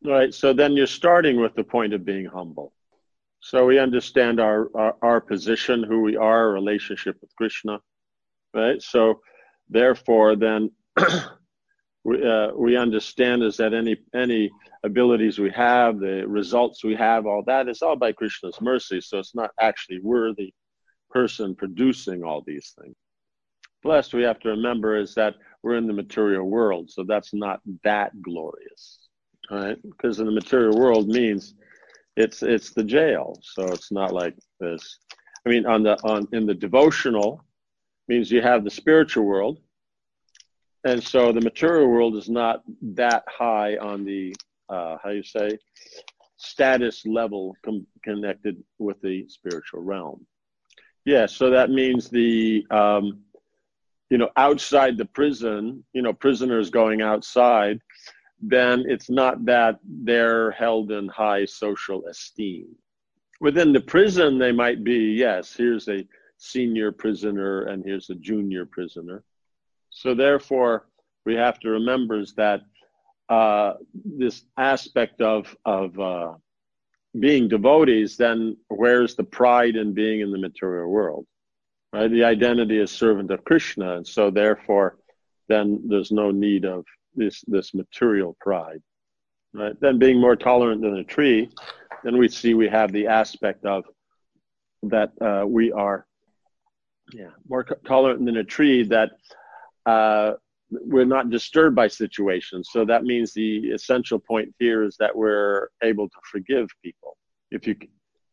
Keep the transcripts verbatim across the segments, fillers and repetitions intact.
Right. So then you're starting with the point of being humble. So we understand our, our, our position, who we are, our relationship with Krishna. Right. So therefore, then we, uh, we understand is that any, any abilities we have, the results we have, all that is all by Krishna's mercy. So it's not actually we're the person producing all these things. Plus, we have to remember is that we're in the material world. So that's not that glorious. Right? Because in the material world means it's it's the jail. So it's not like this. I mean, on the on in the devotional means you have the spiritual world, and so the material world is not that high on the uh, how you say status level com- connected with the spiritual realm. Yeah, so that means the um, you know outside the prison, you know, prisoners going outside. Then it's not that they're held in high social esteem. Within the prison, they might be, yes, here's a senior prisoner and here's a junior prisoner. So therefore, we have to remember is that uh, this aspect of, of uh, being devotees, then where's the pride in being in the material world? Right? The identity is servant of Krishna, and so therefore, then there's no need of this this material pride, right? Then being more tolerant than a tree, then we see we have the aspect of that uh, we are, yeah, more co- tolerant than a tree, that uh, we're not disturbed by situations. So that means the essential point here is that we're able to forgive people. If you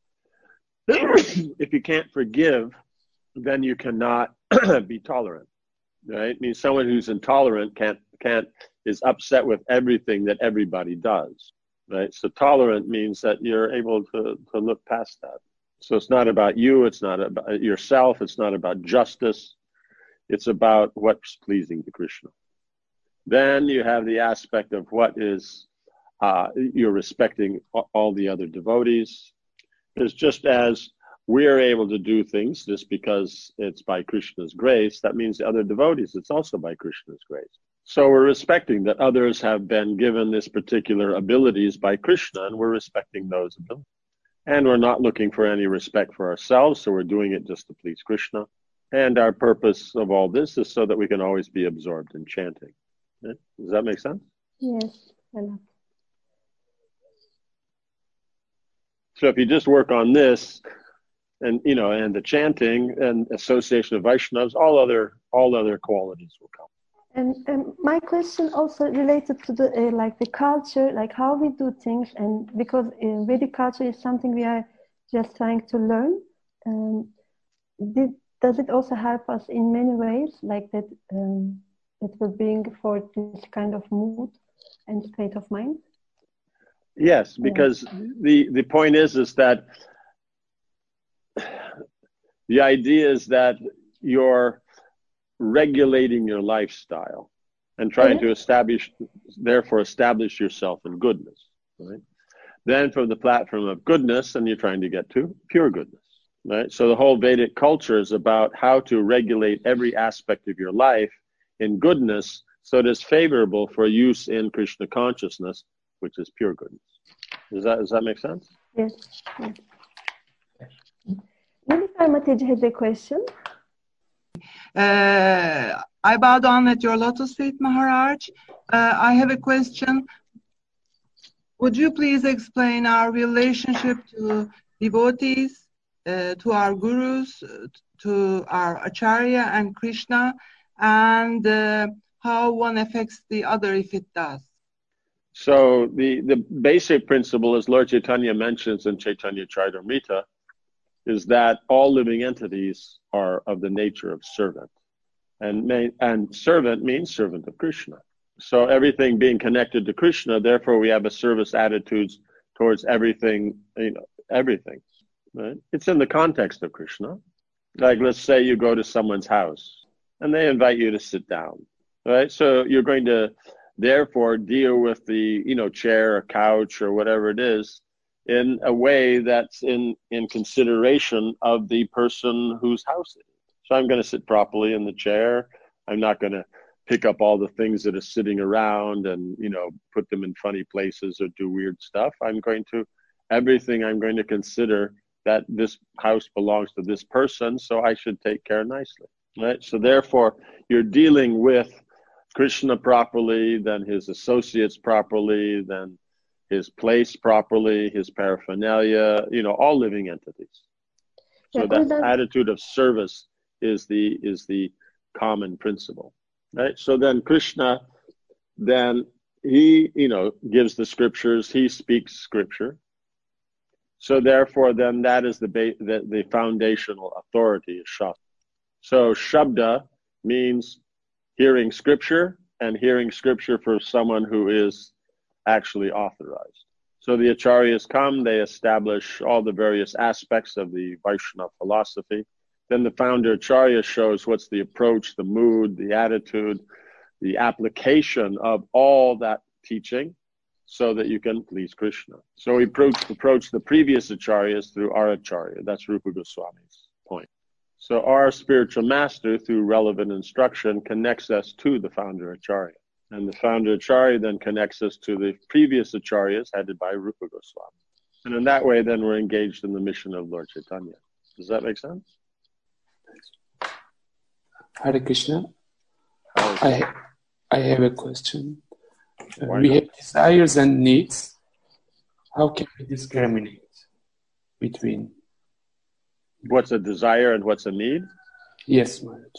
if you can't forgive, then you cannot be tolerant. Right? It means someone who's intolerant can't can't is upset with everything that everybody does. Right? So tolerant means that you're able to, to look past that. So it's not about you, it's not about yourself, it's not about justice, it's about what's pleasing to Krishna. Then you have the aspect of what is uh, you're respecting all the other devotees. It's just as we are able to do things just because it's by Krishna's grace, that means the other devotees, it's also by Krishna's grace. So we're respecting that others have been given this particular abilities by Krishna, and we're respecting those abilities. And we're not looking for any respect for ourselves, so we're doing it just to please Krishna. And our purpose of all this is so that we can always be absorbed in chanting. Yeah? Does that make sense? Yes. So if you just work on this, and you know, and the chanting and association of Vaishnavas, all other all other qualities will come. And, and my question also related to the uh, like the culture, like how we do things, and because uh, Vedic culture is something we are just trying to learn. Um, did, does it also help us in many ways, like that um, that will bring for this kind of mood and state of mind? Yes, because yeah. the the point is is that the idea is that you're regulating your lifestyle and trying okay. to establish, therefore establish yourself in goodness, right? Then from the platform of goodness, and you're trying to get to pure goodness, right? So the whole Vedic culture is about how to regulate every aspect of your life in goodness so it is favorable for use in Krishna consciousness, which is pure goodness. Does that, does that make sense? Yes. yes. Nilüfer Mateji has a question. Uh, I bow down at your lotus feet, Maharaj. Uh, I have a question. Would you please explain our relationship to devotees, uh, to our gurus, to our acharya and Krishna, and uh, how one affects the other if it does? So the, the basic principle, as Lord Chaitanya mentions in Chaitanya Charitamrita, is that all living entities are of the nature of servant. And, may, and servant means servant of Krishna. So everything being connected to Krishna, therefore we have a service attitudes towards everything, you know, everything, right? It's in the context of Krishna. Like, let's say you go to someone's house and they invite you to sit down, right? So you're going to therefore deal with the, you know, chair or couch or whatever it is in a way that's in, in consideration of the person whose house it is. So I'm going to sit properly in the chair. I'm not going to pick up all the things that are sitting around and, you know, put them in funny places or do weird stuff. I'm going to, everything I'm going to consider that this house belongs to this person, so I should take care nicely, right? So therefore, you're dealing with Krishna properly, then his associates properly, then his place properly, his paraphernalia, you know, all living entities. So Yeah, that attitude of service is the is the common principle, right? So then Krishna, then he, you know, gives the scriptures, he speaks scripture. So therefore, then that is the ba- the, the foundational authority, is Shabda. So Shabda means hearing scripture, and hearing scripture for someone who is actually authorized. So the acharyas come, they establish all the various aspects of the Vaishnava philosophy. Then the founder acharya shows what's the approach, the mood, the attitude, the application of all that teaching so that you can please Krishna. So we approach, approach the previous acharyas through our acharya. That's Rupa Goswami's point. So our spiritual master, through relevant instruction, connects us to the founder acharya. And the founder acharya then connects us to the previous acharyas headed by Rupa Goswami. And in that way, then we're engaged in the mission of Lord Chaitanya. Does that make sense? Hare Krishna. Okay. I, I have a question. Uh, Why we not? have desires and needs. How can we discriminate between? What's a desire and what's a need? Yes, Maharaj.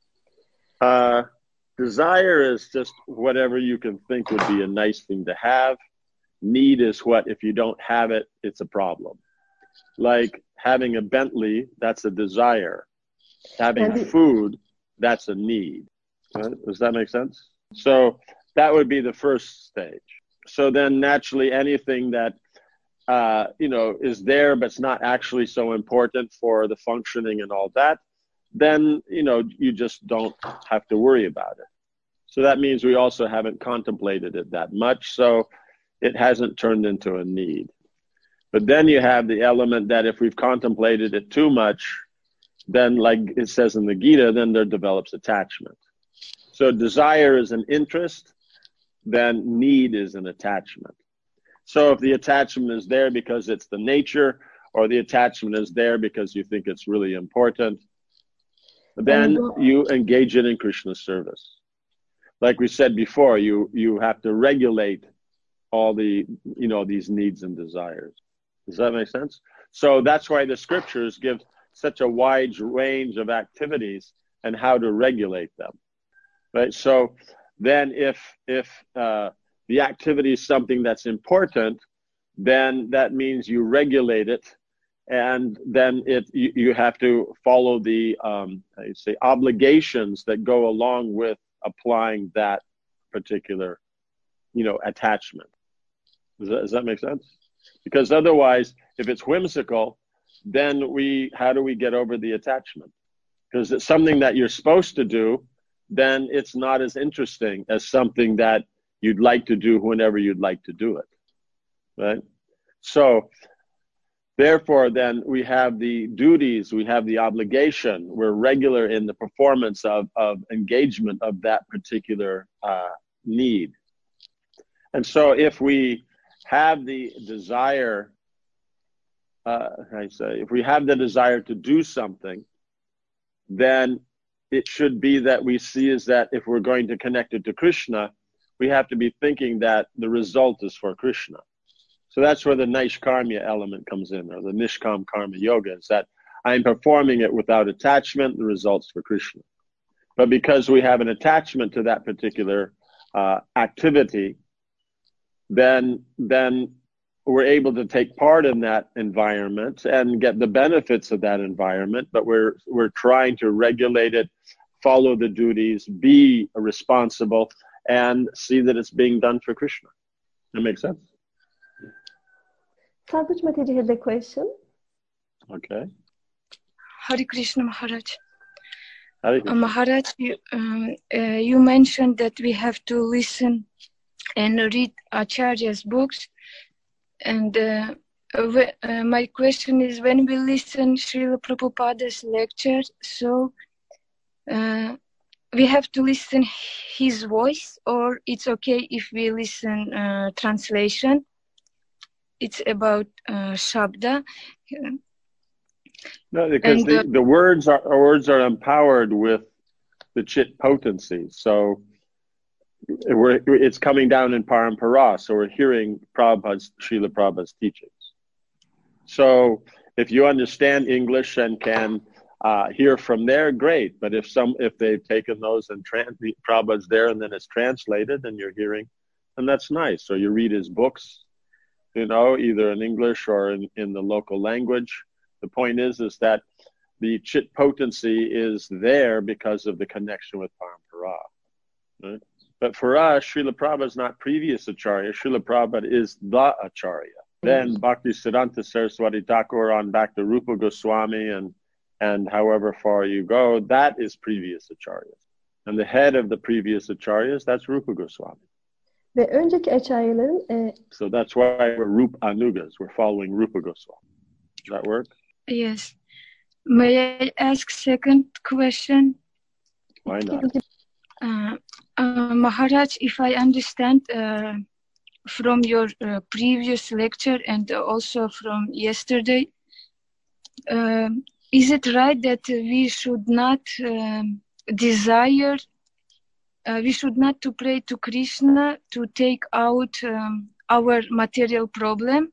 Uh, desire is just whatever you can think would be a nice thing to have. Need is what, if you don't have it, it's a problem. Like having a Bentley, that's a desire. Having And- food, that's a need. Right? Does that make sense? So that would be the first stage. So then naturally anything that, uh, you know, is there but it's not actually so important for the functioning and all that, then, you know, you just don't have to worry about it. So that means we also haven't contemplated it that much, so it hasn't turned into a need. But then you have the element that if we've contemplated it too much, then like it says in the Gita, then there develops attachment. So desire is an interest, then need is an attachment. So if the attachment is there because it's the nature, or the attachment is there because you think it's really important, then you engage it in Krishna's service. Like we said before, you, you have to regulate all the, you know, these needs and desires. Does that make sense? So that's why the scriptures give such a wide range of activities and how to regulate them, right? So then if, if uh, the activity is something that's important, then that means you regulate it, and then it you, you have to follow the um, how you say obligations that go along with applying that particular, you know, attachment. Does that, does that make sense? Because otherwise, if it's whimsical, then we how do we get over the attachment? Because it's something that you're supposed to do, then it's not as interesting as something that you'd like to do whenever you'd like to do it, right? So therefore, then we have the duties, we have the obligation, we're regular in the performance of, of engagement of that particular uh, need. And so if we have the desire, uh, I say, if we have the desire to do something, then it should be that we see is that if we're going to connect it to Krishna, we have to be thinking that the result is for Krishna. So that's where the Naishkarmya element comes in, or the Nishkam Karma Yoga, is that I'm performing it without attachment, the result's for Krishna. But because we have an attachment to that particular uh, activity, then, then we're able to take part in that environment and get the benefits of that environment, but we're, we're trying to regulate it, follow the duties, be responsible, and see that it's being done for Krishna. That makes sense? Sadhuj Mataji had a question. Okay. Hare Krishna Maharaj. Hare Uh, Krishna. Maharaj, you, um, uh, you mentioned that we have to listen and read Acharya's books. And uh, uh, uh, my question is, when we listen Srila Prabhupada's lecture, so uh, we have to listen his voice, or it's okay if we listen uh, translation. It's about uh, Shabda. No, because And, the, uh, the words are words are empowered with the chit potency. So we're, it's coming down in parampara. So we're hearing Prabhupada's, Srila Prabhupada's teachings. So if you understand English and can uh, hear from there, great. But if some if they've taken those and trans, Prabhupada's there and then it's translated and you're hearing, then that's nice. So you read his books, you know, either in English or in, in the local language. The point is, is that the chit potency is there because of the connection with parampara. Right? But for us, Srila Prabhupada is not previous Acharya. Srila Prabhupada is the Acharya. Then Bhakti Siddhanta Saraswati Thakur on back to Rupa Goswami and, and however far you go, that is previous Acharyas. And the head of the previous Acharyas, that's Rupa Goswami. Ve önceki acharyaların e, So that's why we're Rupa Anugas. We're following Rupa Goswami. Does that work? yes. May I ask second question? Why not? Uh, uh, Maharaj, if I understand uh, from your uh, previous lecture and also from yesterday, uh, is it right that we should not um, desire, uh, we should not to pray to Krishna to take out um, our material problem?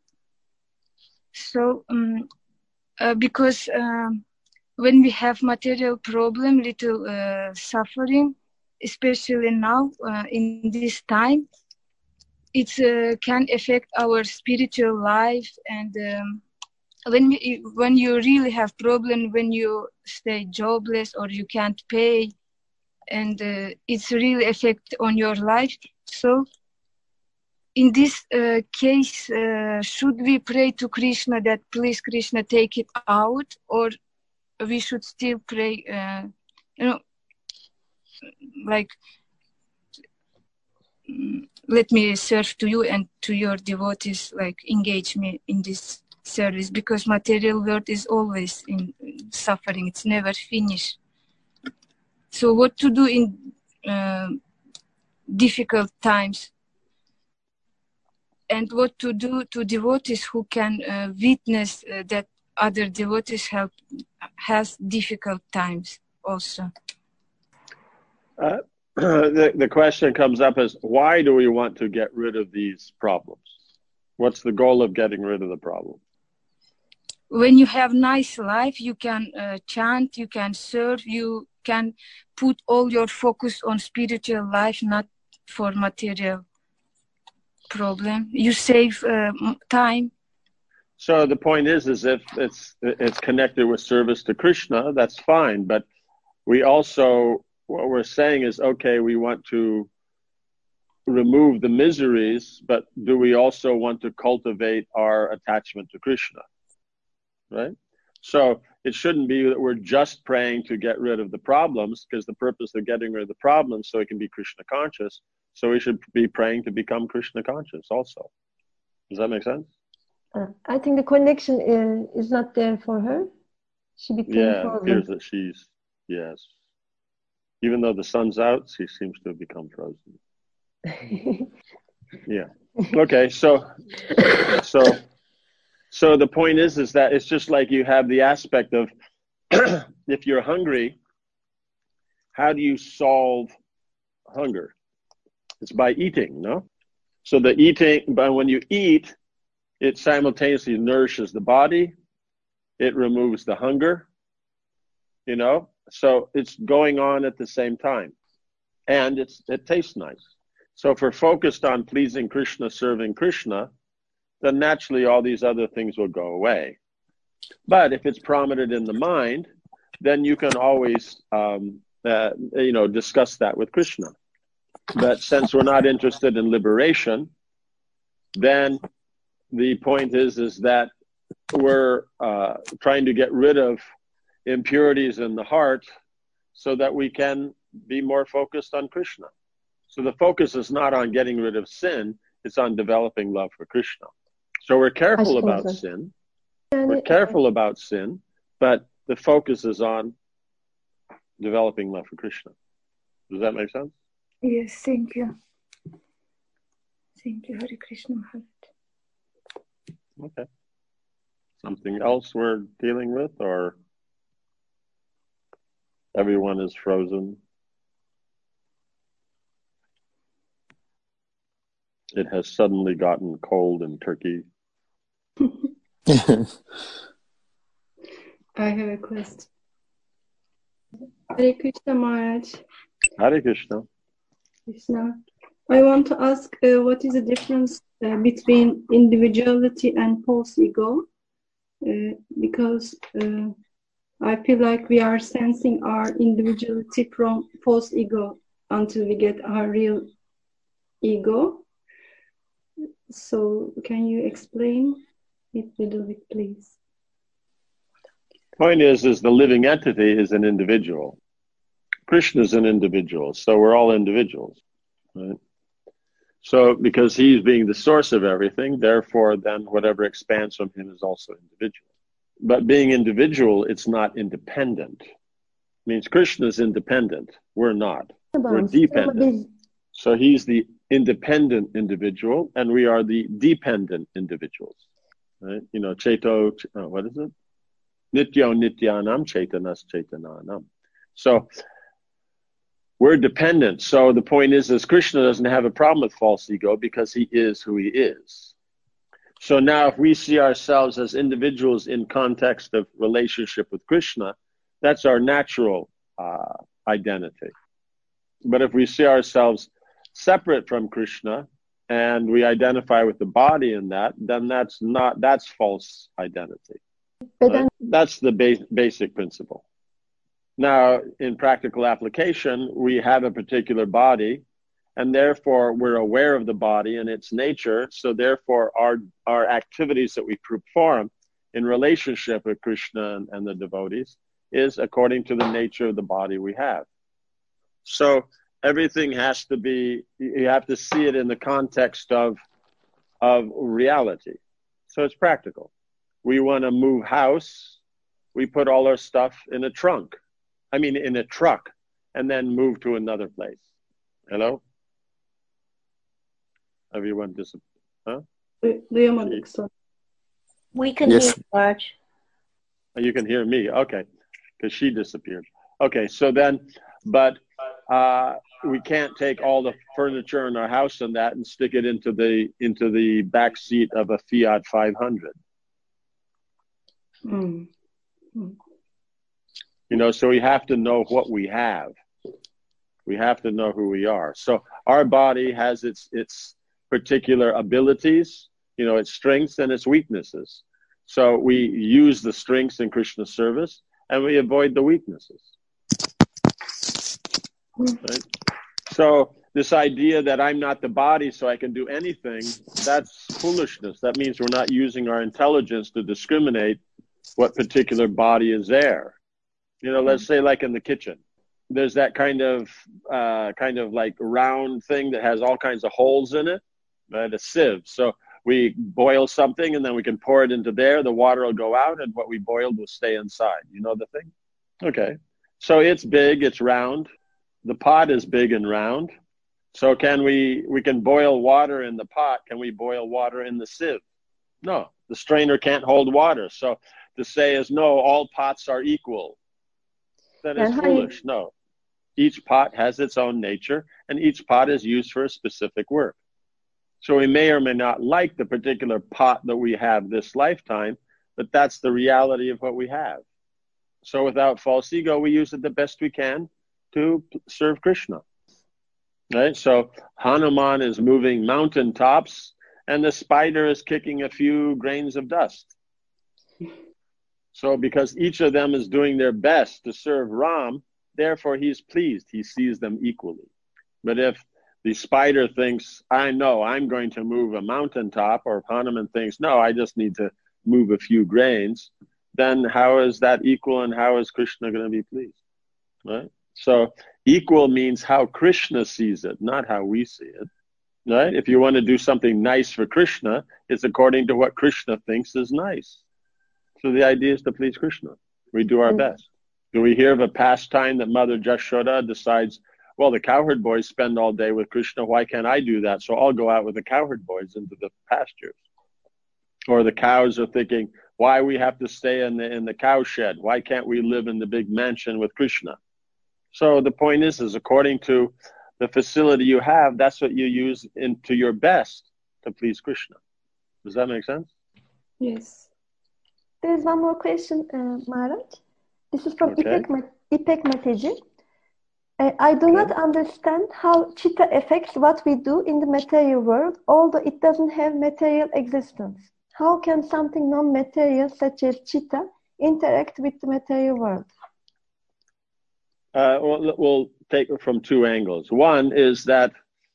So, um, uh, because um, when we have material problem, little uh, suffering, especially now uh, in this time, it uh, can affect our spiritual life. And um, when we, when you really have problem, when you stay jobless or you can't pay, and uh, it's really affect on your life. So in this uh, case, uh, should we pray to Krishna that please Krishna take it out, or we should still pray, uh, you know, like, let me serve to you and to your devotees, like engage me in this service, because material world is always in suffering, it's never finished. So what to do in uh, difficult times, and what to do to devotees who can uh, witness uh, that other devotees have has difficult times also. Uh, the, the question comes up as, why do we want to get rid of these problems? What's the goal of getting rid of the problem? When you have nice life, you can uh, chant, you can serve, you can put all your focus on spiritual life, not for material problem. You save uh, time. So the point is, is if it's it's connected with service to Krishna, that's fine. But we also, what we're saying is, okay, we want to remove the miseries, but do we also want to cultivate our attachment to Krishna? Right? So it shouldn't be that we're just praying to get rid of the problems, because the purpose of getting rid of the problems so it can be Krishna conscious. So we should be praying to become Krishna conscious also. Does that make sense? Uh, I think the connection is, is not there for her. She became Yeah, it frozen. appears that she's, yes. Even though the sun's out, she seems to have become frozen. Yeah. Okay, so, so, so the point is, is that it's just like you have the aspect of, if you're hungry, how do you solve hunger? It's by eating, no? So the eating, but when you eat, it simultaneously nourishes the body. It removes the hunger, you know? So it's going on at the same time. And it's it tastes nice. So if we're focused on pleasing Krishna, serving Krishna, then naturally all these other things will go away. But if it's prominent in the mind, then you can always, um, uh, you know, discuss that with Krishna. But since we're not interested in liberation, then the point is, is that we're uh, trying to get rid of impurities in the heart so that we can be more focused on Krishna. So the focus is not on getting rid of sin, it's on developing love for Krishna. So we're careful about sin, we're careful about sin, but the focus is on developing love for Krishna. Does that make sense? Yes, thank you. Thank you, Hare Krishna Maharaj. Okay. Something else we're dealing with, or everyone is frozen? It has suddenly gotten cold in Turkey. I have a question. Hare Krishna Maharaj. Hare Krishna. Krishna. I want to ask uh, what is the difference uh, between individuality and false ego? Uh, because uh, I feel like we are sensing our individuality from false ego until we get our real ego. So can you explain it a little bit, please? Point is, is the living entity is an individual. Krishna is an individual, so we're all individuals, right? So because he's being the source of everything, therefore then whatever expands from him is also individual. But being individual, it's not independent. It means Krishna is independent. We're not. We're dependent. So he's the independent individual, and we are the dependent individuals. Right? You know, Cheto, oh, what is it? Nityo Nityanam Chetanas Chetananam. So we're dependent. So the point is, is Krishna doesn't have a problem with false ego because he is who he is. So now if we see ourselves as individuals in context of relationship with Krishna, that's our natural uh, identity. But if we see ourselves separate from Krishna and we identify with the body in that, then that's not, that's false identity. Right? That's the ba- basic principle. Now, in practical application, we have a particular body, and therefore we're aware of the body and its nature. So therefore our, our activities that we perform in relationship with Krishna and, and the devotees is according to the nature of the body we have. So everything has to be, you have to see it in the context of, of reality. So it's practical. We want to move house, we put all our stuff in a trunk. I mean, in a truck, and then move to another place. Hello? Everyone disappeared. Huh? We can yes. hear you, Raj. You can hear me. Okay. Because she disappeared. Okay. So then, but uh, we can't take all the furniture in our house and that and stick it into the, into the back seat of a Fiat five hundred. Mm. Mm. You know, so we have to know what we have. We have to know who we are. So our body has its its particular abilities, you know, its strengths and its weaknesses. So we use the strengths in Krishna's service and we avoid the weaknesses. Right? So this idea that I'm not the body so I can do anything, that's foolishness. That means we're not using our intelligence to discriminate what particular body is there. You know, let's say like in the kitchen, there's that kind of, uh, kind of like round thing that has all kinds of holes in it, right? A sieve. So we boil something and then we can pour it into there. The water will go out and what we boiled will stay inside. You know the thing? Okay. So it's big, it's round. The pot is big and round. So can we, we can boil water in the pot. Can we boil water in the sieve? No, the strainer can't hold water. So to say is no, all pots are equal. That is foolish. No. Each pot has its own nature, and each pot is used for a specific work. So we may or may not like the particular pot that we have this lifetime, but that's the reality of what we have. So without false ego, we use it the best we can to serve Krishna. Right? So Hanuman is moving mountaintops, and the spider is kicking a few grains of dust. So because each of them is doing their best to serve Ram, therefore he's pleased. He sees them equally. But if the spider thinks, I know I'm going to move a mountaintop, or if Hanuman thinks, no, I just need to move a few grains, then how is that equal and how is Krishna going to be pleased? Right? So equal means how Krishna sees it, not how we see it. Right? If you want to do something nice for Krishna, it's according to what Krishna thinks is nice. So the idea is to please Krishna. We do our best. Do we hear of a pastime that Mother Jashoda decides well, the cowherd boys spend all day with Krishna. Why can't I do that? So I'll go out with the cowherd boys into the pastures. Or the cows are thinking, why we have to stay in the in the cow shed? Why can't we live in the big mansion with Krishna? So the point is, is according to the facility you have, that's what you use in, to your best to please Krishna. Does that make sense? Yes. There is one more question, uh, Maharaj. This is from Okay. Ipek, Ma- Ipek Mateji. Uh, I do Okay. not understand how chitta affects what we do in the material world, although it doesn't have material existence. How can something non-material, such as chitta, interact with the material world? Uh, well, we'll take it from two angles. One is that,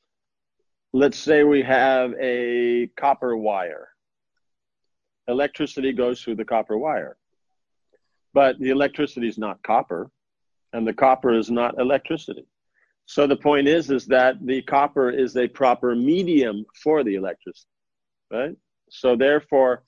let's say we have a copper wire. Electricity goes through the copper wire. But the electricity is not copper, and the copper is not electricity. So the point is, is that the copper is a proper medium for the electricity, right? So therefore,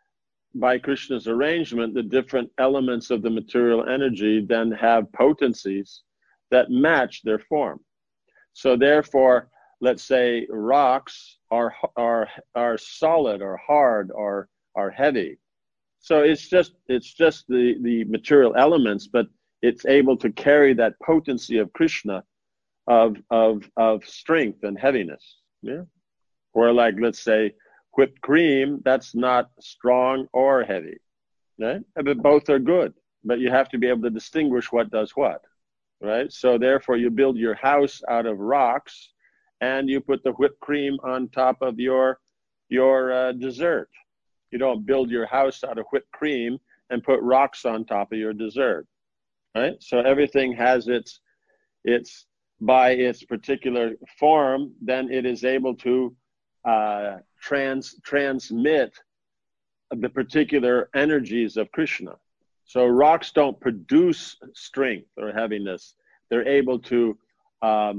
by Krishna's arrangement, the different elements of the material energy then have potencies that match their form. So therefore, let's say rocks are are are solid or hard or are heavy. So it's just it's just the, the material elements, but it's able to carry that potency of Krishna of of of strength and heaviness. Yeah. Or like, let's say, whipped cream, that's not strong or heavy, right? But both are good, but you have to be able to distinguish what does what, right? So therefore you build your house out of rocks and you put the whipped cream on top of your, your uh, dessert. You don't build your house out of whipped cream and put rocks on top of your dessert, right? So everything has its, its, by its particular form, then it is able to Uh, trans transmit the particular energies of Krishna. So rocks don't produce strength or heaviness. They're able to um,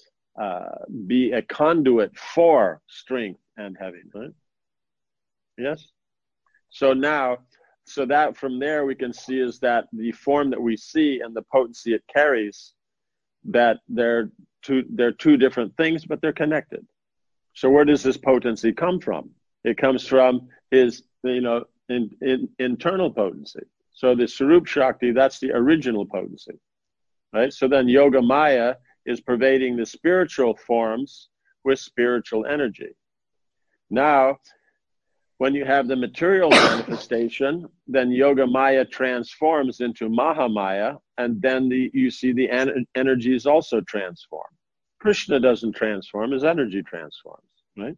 uh, be a conduit for strength and heaviness. Right? Yes? So now, so that from there we can see is that the form that we see and the potency it carries, that they're two, they're two different things, but they're connected. So where does this potency come from? It comes from his, you know, in, in, internal potency. So the Sarup Shakti, that's the original potency, right? So then Yoga Maya is pervading the spiritual forms with spiritual energy. Now, when you have the material manifestation, then Yoga Maya transforms into Mahamaya, and then the, you see the en- energies also transform. Krishna doesn't transform, his energy transforms, right?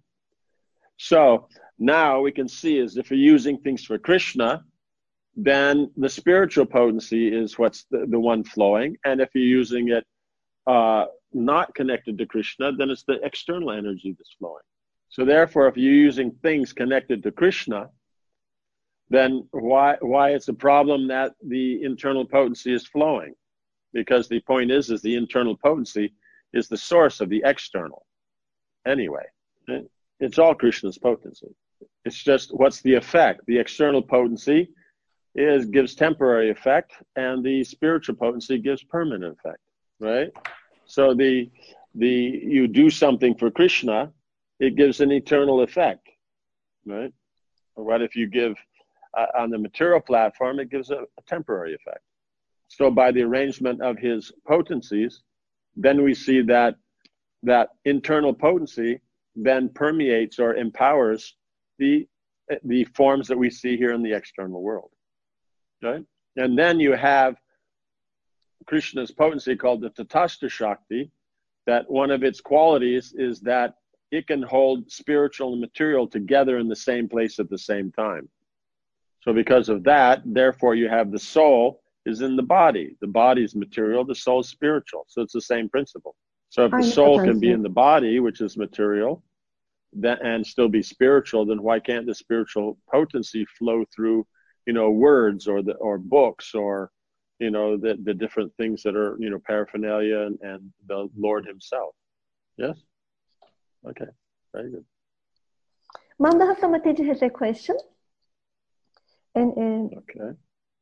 So now we can see is if you're using things for Krishna, then the spiritual potency is what's the, the one flowing. And if you're using it uh, not connected to Krishna, then it's the external energy that's flowing. So therefore, if you're using things connected to Krishna, then why why it's a problem that the internal potency is flowing? Because the point is, is the internal potency is the source of the external. Anyway, it's all Krishna's potency. It's just what's the effect? The external potency is gives temporary effect, and the spiritual potency gives permanent effect, right? So the the you do something for Krishna, it gives an eternal effect, right? Or what if you give uh, on the material platform, it gives a, a temporary effect. So by the arrangement of his potencies, then we see that that internal potency then permeates or empowers the the forms that we see here in the external world, right? And then you have Krishna's potency called the Tatastha Shakti, that one of its qualities is that it can hold spiritual and material together in the same place at the same time. So because of that, therefore you have the soul is in the body. The body is material, the soul is spiritual. So it's the same principle. So if the soul can be in the body, which is material, that, and still be spiritual, then why can't the spiritual potency flow through, you know, words or the or books or, you know, the, the different things that are, you know, paraphernalia and, and the Lord himself? Yes? Okay, very good. Mandaha Samateji has a question. And uh, okay.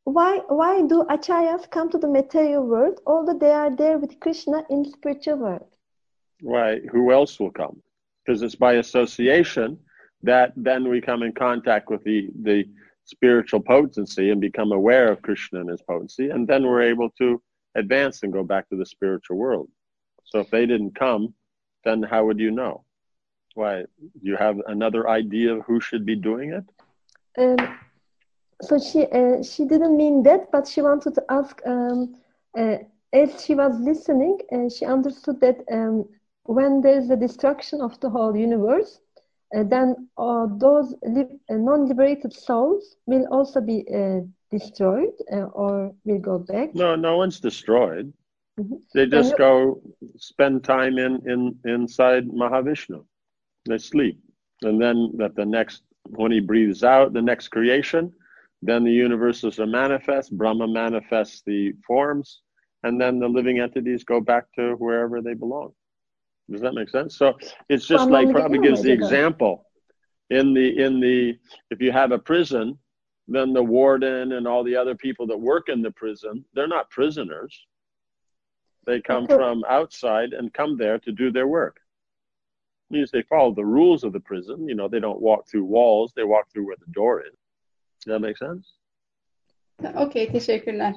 why why do acharyas come to the material world, although they are there with Krishna in spiritual world? Why? Who else will come? Because it's by association that then we come in contact with the, the spiritual potency and become aware of Krishna and his potency, and then we're able to advance and go back to the spiritual world. So if they didn't come, then how would you know? Why? Do you have another idea of who should be doing it? Um, so she uh, she didn't mean that, but she wanted to ask, um, uh, as she was listening, uh, she understood that um, when there is a destruction of the whole universe, uh, then uh, those li- uh, non-liberated souls will also be uh, destroyed uh, or will go back. No, no one's destroyed. Mm-hmm. They just you- go spend time in, in inside Mahavishnu. They sleep. And then at the next, when he breathes out, the next creation, then the universes are manifest, Brahma manifests the forms, and then the living entities go back to wherever they belong. Does that make sense? So it's just like Prabhupada gives the example. In the, in the, if you have a prison, then the warden and all the other people that work in the prison, they're not prisoners. They come from outside and come there to do their work. It means they follow the rules of the prison. You know, they don't walk through walls, they walk through where the door is. Does that make sense? Okay, teşekkürler.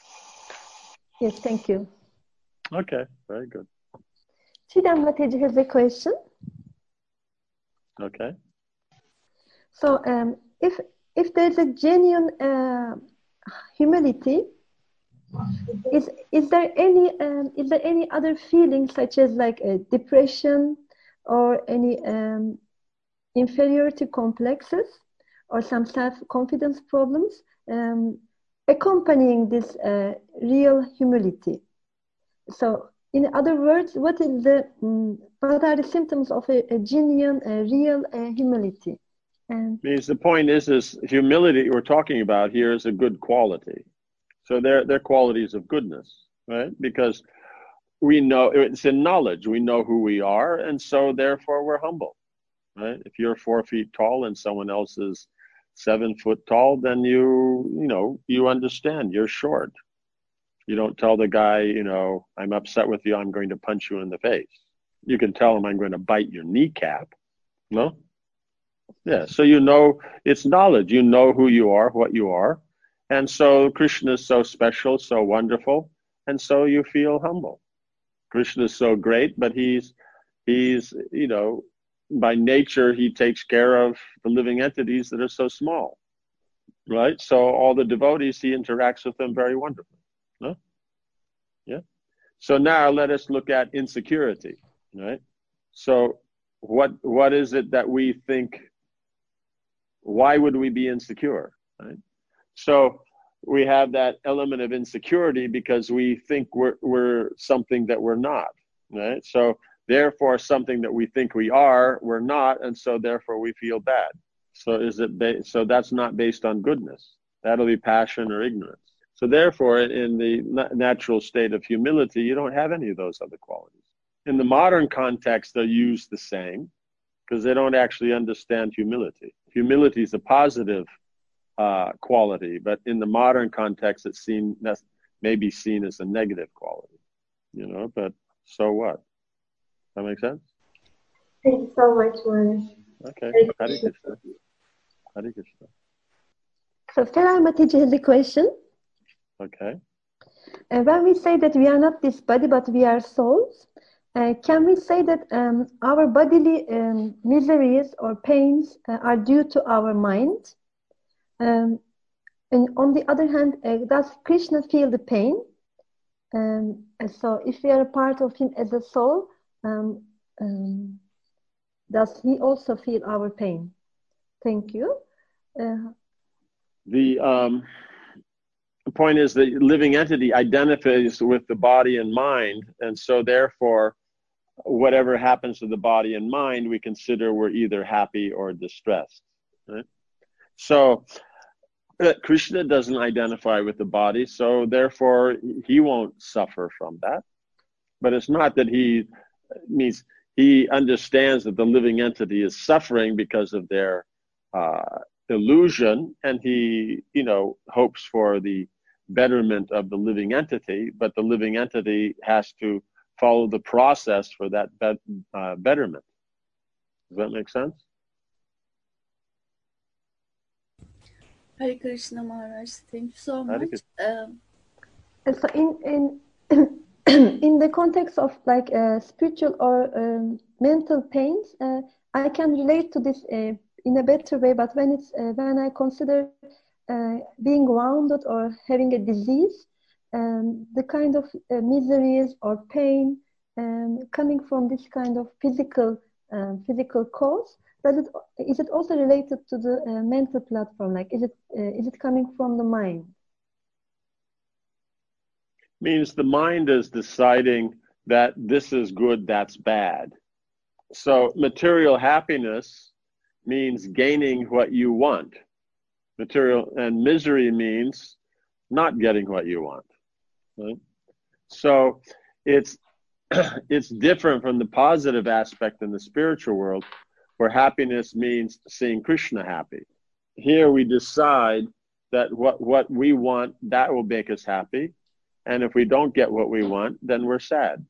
Yes, thank you. Okay, very good. Chidam Mataji has a question. Okay. So, um, if if there's a genuine uh, humility, is is there any um, is there any other feeling such as like a depression or any um, inferiority complexes or some self-confidence problems um, accompanying this uh, real humility? So, in other words, what is the um, what are the symptoms of a, a genuine, a real uh, humility? Um, Means the point is, is humility we're talking about here is a good quality. So they're, they're qualities of goodness, right? Because we know, it's in knowledge, we know who we are, and so therefore we're humble, right? If you're four feet tall and someone else is seven foot tall, then you, you know, you understand you're short. You don't tell the guy, you know, I'm upset with you, I'm going to punch you in the face. You can tell him, I'm going to bite your kneecap, no? Yeah, so you know, it's knowledge. You know who you are, what you are. And so Krishna is so special, so wonderful, and so you feel humble. Krishna is so great, but he's, he's, you know, by nature, he takes care of the living entities that are so small, right? So all the devotees, he interacts with them very wonderfully. No? Yeah. So now let us look at insecurity, right? So what what is it that we think? Why would we be insecure, right? So we have that element of insecurity because we think we're, we're something that we're not, right? So therefore something that we think we are, we're not, and so therefore we feel bad. So is it ba- so that's not based on goodness. That'll be passion or ignorance. So therefore in the natural state of humility, you don't have any of those other qualities. In the modern context, they're used the same because they don't actually understand humility. Humility is a positive uh, quality, but in the modern context, it's seen that may be seen as a negative quality. You know, but so what? Does that make sense? Thank you so much, Manish. Okay. Hare Krishna. Hare Krishna. So, Ferai Mataji has a question. Okay. Uh, when we say that we are not this body, but we are souls, Uh, can we say that um, our bodily um, miseries or pains uh, are due to our mind? Um, and on the other hand, uh, does Krishna feel the pain? Um, and so if we are a part of him as a soul, um, um, does he also feel our pain? Thank you. Uh, the, um, the point is the living entity identifies with the body and mind, and so therefore whatever happens to the body and mind, we consider we're either happy or distressed. Right? So uh, Krishna doesn't identify with the body, so therefore he won't suffer from that. But it's not that he means he understands that the living entity is suffering because of their uh, illusion, and he, you know, hopes for the betterment of the living entity, but the living entity has to follow the process for that bet, uh, betterment. Does that make sense? Hare Krishna Maharaj, thank you so Hare much. Krishna. Um, So in in in the context of like uh, spiritual or um, mental pains, uh, I can relate to this uh, in a better way. But when it's uh, when I consider uh, being wounded or having a disease, um, the kind of uh, miseries or pain um, coming from this kind of physical um, physical cause, does it is it also related to the uh, mental platform? Like, is it uh, is it coming from the mind? Means the mind is deciding that this is good, that's bad. So material happiness means gaining what you want. Material and misery means not getting what you want. Right? So it's it's different from the positive aspect in the spiritual world, where happiness means seeing Krishna happy. Here we decide that what, what we want, that will make us happy. And if we don't get what we want, then we're sad.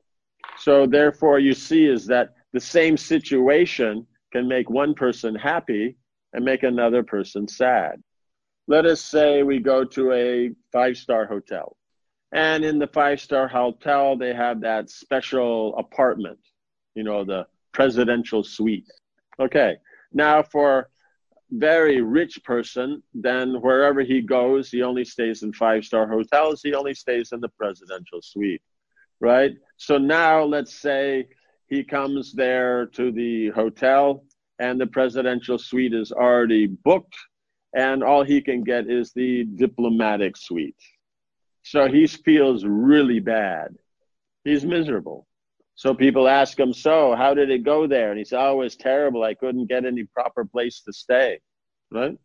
So therefore you see is that the same situation can make one person happy and make another person sad. Let us say we go to a five-star hotel. And in the five-star hotel, they have that special apartment, you know, the presidential suite. Okay, now for very rich person, then wherever he goes, he only stays in five-star hotels. He only stays in the presidential suite, right? So now let's say he comes there to the hotel and the presidential suite is already booked and all he can get is the diplomatic suite. So he feels really bad. He's miserable. So people ask him, so how did it go there? And he said, oh, it was terrible. I couldn't get any proper place to stay, right?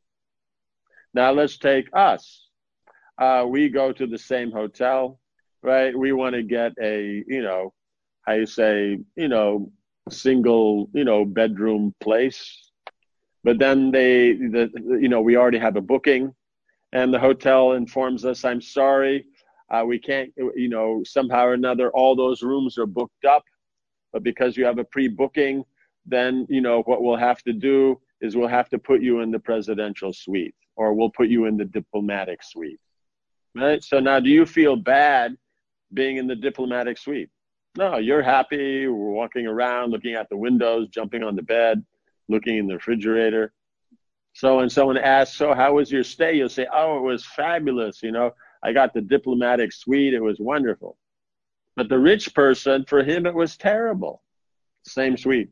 Now let's take us. Uh, we go to the same hotel, right? We want to get a, you know, how you say, you know, single, you know, bedroom place. But then they, the, you know, we already have a booking and the hotel informs us, I'm sorry, uh, we can't, you know, somehow or another, all those rooms are booked up. But because you have a pre-booking, then, you know, what we'll have to do is we'll have to put you in the presidential suite or we'll put you in the diplomatic suite, right? So now do you feel bad being in the diplomatic suite? No, you're happy. We're walking around, looking at the windows, jumping on the bed, looking in the refrigerator. So when someone asks, so how was your stay? You'll say, oh, it was fabulous. You know, I got the diplomatic suite. It was wonderful. But the rich person, for him, it was terrible. Same suite.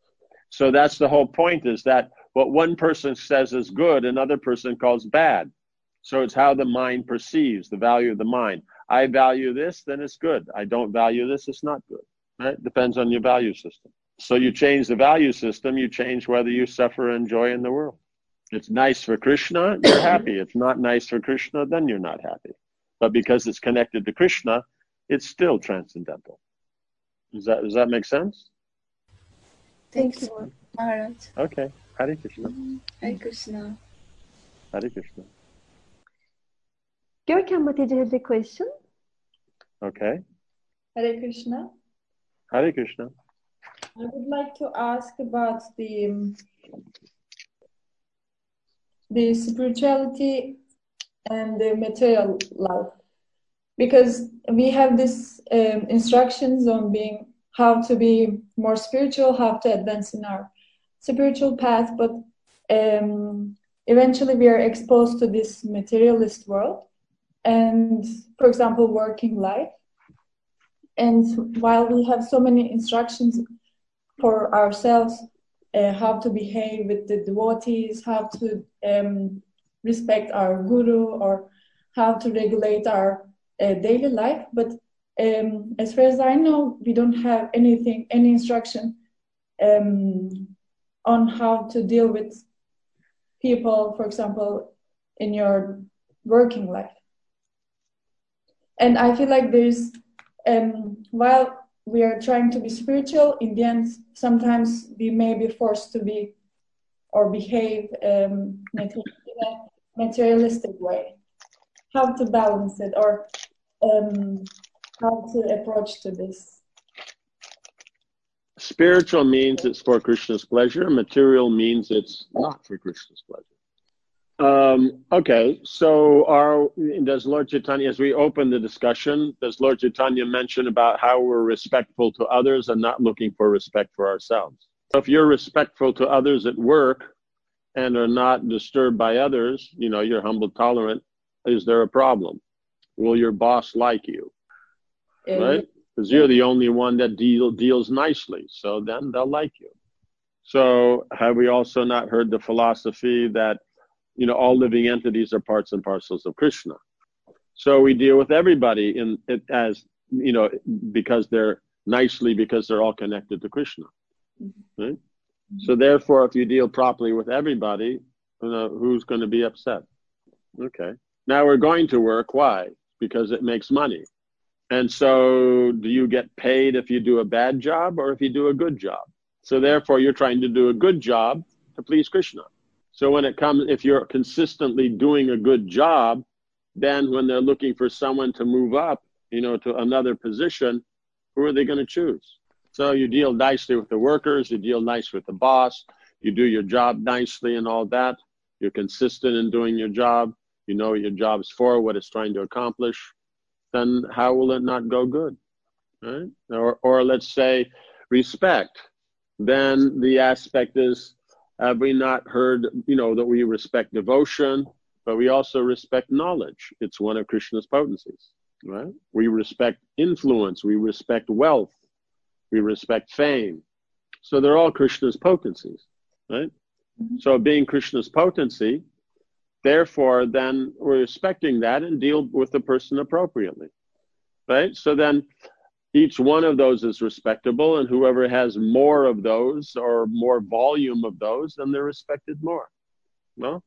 So that's the whole point, is that what one person says is good, another person calls bad. So it's how the mind perceives, the value of the mind. I value this, then it's good. I don't value this, it's not good. Right? Depends on your value system. So you change the value system, you change whether you suffer or enjoy in the world. It's nice for Krishna, you're happy. It's not nice for Krishna, then you're not happy. But because it's connected to Krishna, it's still transcendental. Does that, does that make sense? Thank you, Maharaj. Okay. Hare Krishna. Hare Krishna. Hare Krishna. Görkem Mataji has a question. Okay. Hare Krishna. Hare Krishna. I would like to ask about the um, the spirituality and the material life, because we have this um, instructions on being how to be more spiritual, how to advance in our spiritual path, but um, eventually we are exposed to this materialist world and, for example, working life. And while we have so many instructions for ourselves, uh, how to behave with the devotees, how to um, respect our guru, or how to regulate our uh, daily life, but um, as far as I know, we don't have anything, any instruction um, on how to deal with people, for example, in your working life. And I feel like there's, um, while we are trying to be spiritual, in the end, sometimes we may be forced to be or behave um, in a materialistic way. How to balance it, or um, how to approach to this? Spiritual means it's for Krishna's pleasure. Material means it's not for Krishna's pleasure. Um, okay, so our, does Lord Chaitanya, as we open the discussion, does Lord Chaitanya mention about how we're respectful to others and not looking for respect for ourselves? So if you're respectful to others at work and are not disturbed by others, you know, you're humble, tolerant, is there a problem? Will your boss like you? Uh, Right? Because you're the only one that deal, deals nicely, so then they'll like you. So have we also not heard the philosophy that, you know, all living entities are parts and parcels of Krishna? So we deal with everybody in it as, you know, because they're nicely, because they're all connected to Krishna. Right? So therefore, if you deal properly with everybody, you know, who's going to be upset? Okay. Now we're going to work. Why? Because it makes money. And so do you get paid if you do a bad job or if you do a good job? So therefore, you're trying to do a good job to please Krishna. So when it comes, if you're consistently doing a good job, then when they're looking for someone to move up, you know, to another position, who are they going to choose? So you deal nicely with the workers, you deal nice with the boss, you do your job nicely and all that. You're consistent in doing your job. You know what your job's for, what it's trying to accomplish. Then how will it not go good? Right? Or, or let's say respect. Then the aspect is, have we not heard, you know, that we respect devotion, but we also respect knowledge. It's one of Krishna's potencies, right? We respect influence. We respect wealth. We respect fame. So they're all Krishna's potencies, right? Mm-hmm. So being Krishna's potency, therefore, then we're respecting that and deal with the person appropriately, right? So then each one of those is respectable, and whoever has more of those or more volume of those, then they're respected more. No?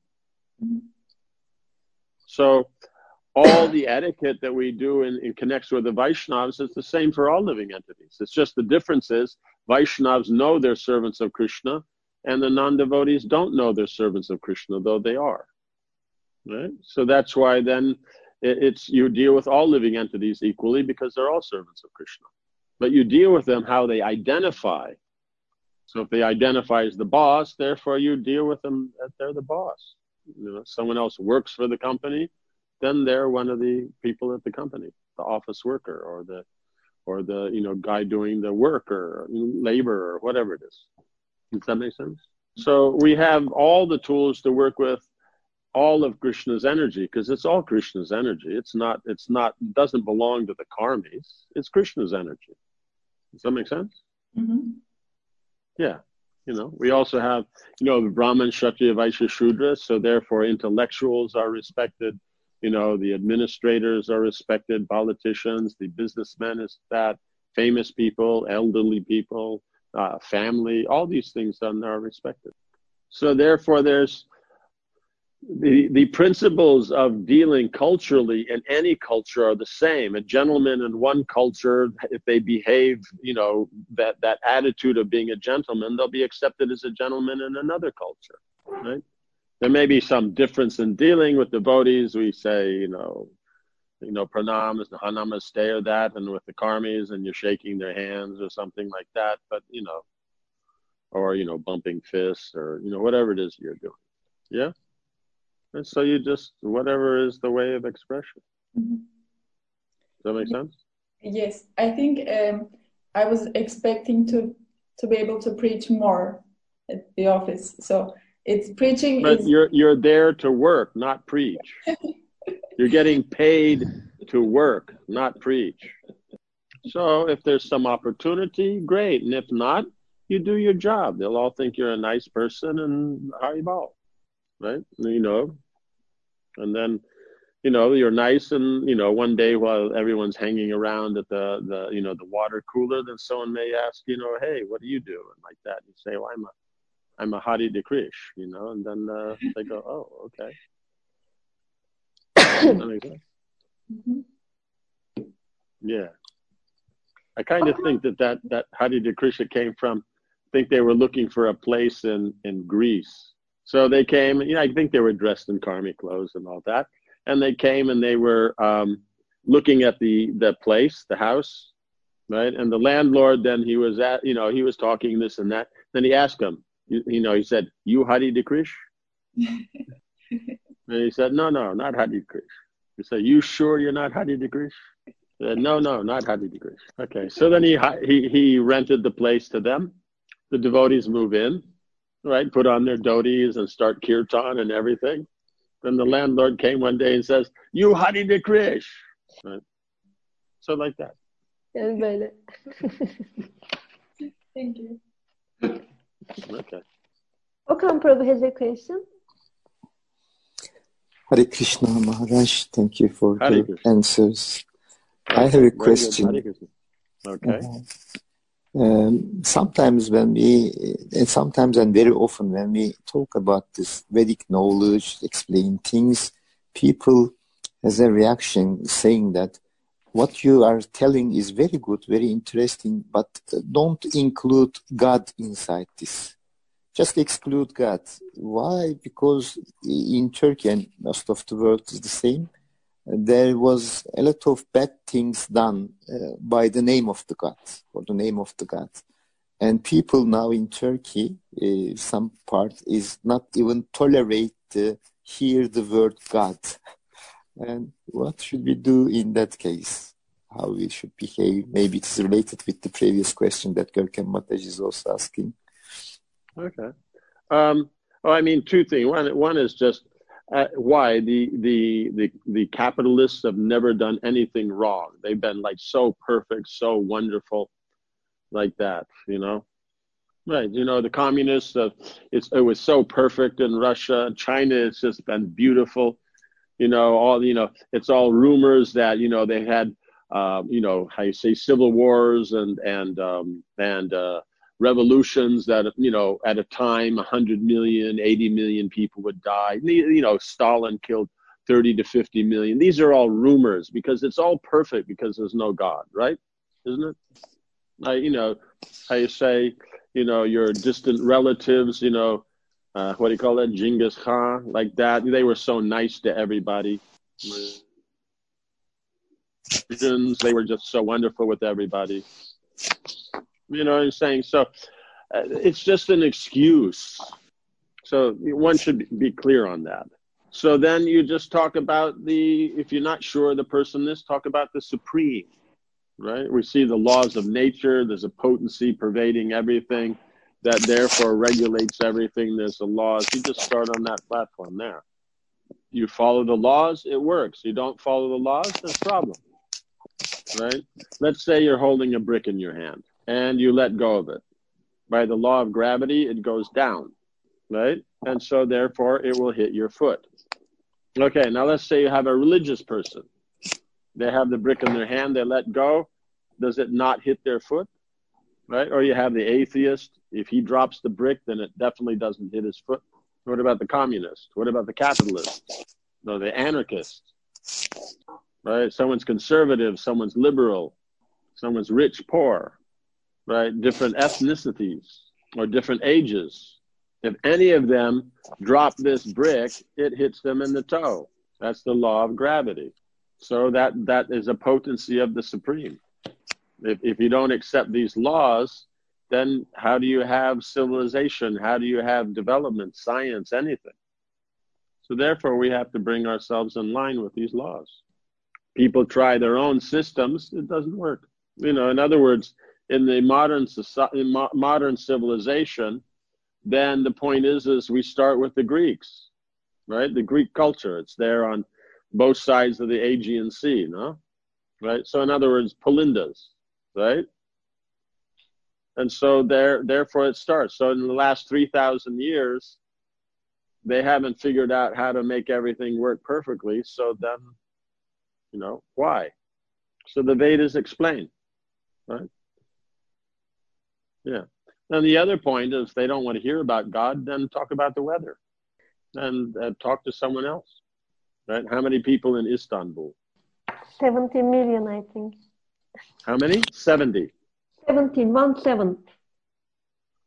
So all the etiquette that we do in, in connection with the Vaishnavas is the same for all living entities. It's just the difference is Vaishnavas know they're servants of Krishna, and the non-devotees don't know they're servants of Krishna, though they are. Right? So that's why then it's you deal with all living entities equally because they're all servants of Krishna. But you deal with them how they identify. So if they identify as the boss, therefore you deal with them that they're the boss. You know, someone else works for the company, then they're one of the people at the company, the office worker or the or the you know guy doing the work or labor or whatever it is. Does that make sense? So we have all the tools to work with all of Krishna's energy, because it's all Krishna's energy. It's not, it's not, doesn't belong to the karmis. It's Krishna's energy. Does that make sense? Mm-hmm. Yeah. You know, we also have, you know, the Brahman, Kshatriya, Vaishya, Shudra. So therefore intellectuals are respected. You know, the administrators are respected, politicians, the businessmen is that, famous people, elderly people, uh, family, all these things then are respected. So therefore there's, The, the principles of dealing culturally in any culture are the same. A gentleman in one culture, if they behave, you know, that, that attitude of being a gentleman, they'll be accepted as a gentleman in another culture, right? There may be some difference in dealing with devotees. We say, you know, you know, pranam is namaste or that, and with the karmis and you're shaking their hands or something like that, but, you know, or, you know, bumping fists or, you know, whatever it is you're doing. Yeah? And so you just, whatever is the way of expression. Mm-hmm. Does that make sense? Yes, I think um, I was expecting to to be able to preach more at the office. So it's preaching. But is... you're you're there to work, not preach. You're getting paid to work, not preach. So if there's some opportunity, great. And if not, you do your job. They'll all think you're a nice person and haribol. Right? You know, and then, you know, you're nice and, you know, one day while everyone's hanging around at the, the, you know, the water cooler, then someone may ask, you know, hey, what do you do? And like that, you say, well, I'm a, I'm a Hari de Krish, you know, and then uh, they go, oh, okay. That makes sense? Mm-hmm. Yeah. I kind of think that that, that Hari de Krishna came from think they were looking for a place in, in Greece. So they came, you know, I think they were dressed in karmic clothes and all that. And they came and they were um, looking at the, the place, the house, right? And the landlord, then he was at, you know, he was talking this and that. Then he asked him, you, you know, he said, "You Hari de Krish?" And he said, "No, no, not Hari de Krish." He said, "You sure you're not Hari de Krish?" He said, "No, no, not Hari de Krish." Okay, so then he, he, he rented the place to them. The devotees move in, right? Put on their dhotis and start kirtan and everything. Then the landlord came one day and says, "You Hari de Krish." Right? So like that. Yani böyle. Thank you. Okay. Okan Prabhu has a question. Hare Krishna Maharaj, thank you for Hare the Krishna. answers. Okay, I have a very good. question. Hare Krishna. Okay. Uh, um, sometimes when we, and sometimes and very often when we talk about this Vedic knowledge, explain things, people has a reaction saying that what you are telling is very good, very interesting, but don't include God inside this. Just exclude God. Why? Because in Turkey and most of the world is the same. There was a lot of bad things done uh, by the name of the God, or the name of the God. And people now in Turkey, uh, some part is not even tolerate uh, hear the word God. And what should we do in that case? How we should behave? Maybe it's related with the previous question that Görkem Mataji is also asking. Okay. Um, well, I mean, two things. One, one is just uh, why the, the the the capitalists have never done anything wrong. They've been like so perfect, so wonderful, like that. You know, right? You know, the communists. Uh, it's it was so perfect in Russia. China, it's just been beautiful. You know, all you know, it's all rumors that you know they had, uh, you know, how you say civil wars and and um, and. Uh, revolutions that, you know, at a time, one hundred million, eighty million people would die. You know, Stalin killed thirty to fifty million. These are all rumors because it's all perfect because there's no God, right? Isn't it? Uh, you know, how you say, you know, your distant relatives, you know, uh, what do you call that? Genghis Khan, like that. They were so nice to everybody. They were just so wonderful with everybody. You know what I'm saying? So uh, it's just an excuse. So one should be clear on that. So then you just talk about the, if you're not sure the person is, talk about the supreme, right? We see the laws of nature. There's a potency pervading everything that therefore regulates everything. There's the laws. You just start on that platform there. You follow the laws, it works. You don't follow the laws, there's a problem, right? Let's say you're holding a brick in your hand. And you let go of it. By the law of gravity, it goes down, right? And so therefore, it will hit your foot. Okay, now let's say you have a religious person. They have the brick in their hand, they let go. Does it not hit their foot, right? Or you have the atheist. If he drops the brick, then it definitely doesn't hit his foot. What about the communist? What about the capitalist? No, the anarchist, right? Someone's conservative, someone's liberal, someone's rich, poor. Right, different ethnicities or different ages. If any of them drop this brick, it hits them in the toe. That's the law of gravity. So that that is a potency of the supreme. If if you don't accept these laws, then how do you have civilization? How do you have development, science, anything? So therefore, we have to bring ourselves in line with these laws. People try their own systems; it doesn't work. You know, in other words. In the modern society, in mo- modern civilization, then the point is, is we start with the Greeks, right? The Greek culture, it's there on both sides of the Aegean Sea, no? Right? So in other words, Palindas, right? And so there, therefore it starts. So in the last three thousand years, they haven't figured out how to make everything work perfectly. So then, you know, why? So the Vedas explain, right? Yeah. And the other point is, if they don't want to hear about God, then talk about the weather and uh, talk to someone else, right? How many people in Istanbul? seventy million, I think. How many? seventy. seventeen, one seven.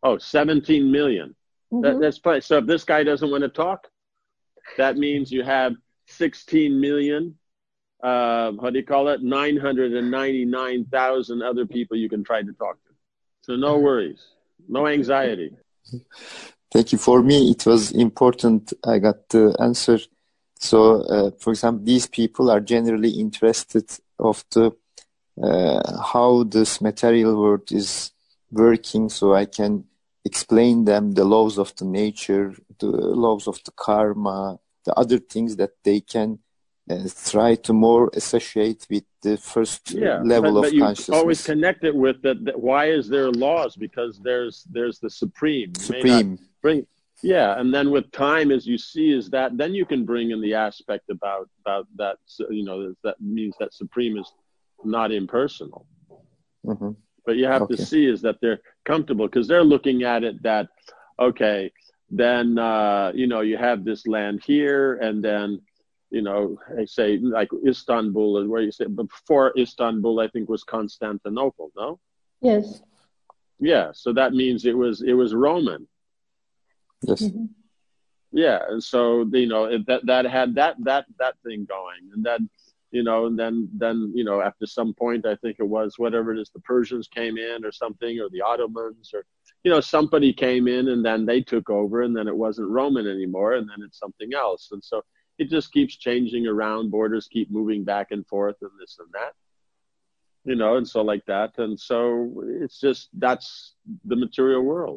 Oh, seventeen million. Mm-hmm. That, that's fine. So if this guy doesn't want to talk, that means you have sixteen million, uh, how do you call it? nine hundred ninety-nine thousand other people you can try to talk to. So no worries, no anxiety. Thank you. For me, it was important. I got the answer. So, uh, for example, these people are generally interested of the uh, how this material world is working, so I can explain them the laws of the nature, the laws of the karma, the other things that they can uh, try to more associate with the first yeah, level but, of but you consciousness. Always connect it with that. that why is there laws? Because there's there's the supreme. You supreme. Bring, yeah, and then with time, as you see, is that then you can bring in the aspect about about that. You know, that means that supreme is not impersonal. Mm-hmm. But you have okay. to see is that they're comfortable because they're looking at it that, okay, then, uh, you know, you have this land here and then, you know, I say like Istanbul is where you say, but before Istanbul, I think was Constantinople, no? Yes. Yeah. So that means it was, it was Roman. Yes. Mm-hmm. Yeah. And so, you know, it, that, that had that, that, that thing going and then, you know, and then, then, you know, after some point, I think it was whatever it is, the Persians came in or something, or the Ottomans, or, you know, somebody came in and then they took over and then it wasn't Roman anymore. And then it's something else. And so it just keeps changing around. Borders keep moving back and forth and this and that, you know, and so like that. And so it's just, that's the material world.